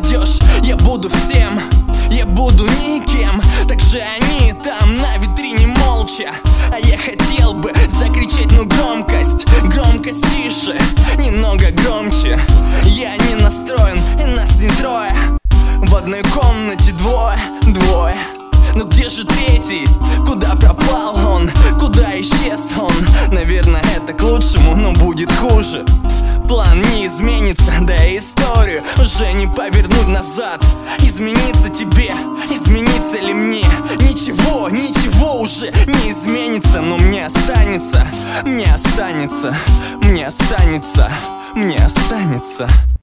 молодежь. Я буду всем, я буду никем. Так же они там на витрине молча. А я хотел бы закричать, но громкость тише, немного громче. Я не настроен, и нас не трое. В одной комнате двое. Но где же третий? Куда пропал он? Куда исчез он? Наверное, это к лучшему, но будет хуже. План не изменится, да и историю уже не повернуть назад. Изменится тебе, изменится ли мне? Ничего уже не изменится. Но мне останется.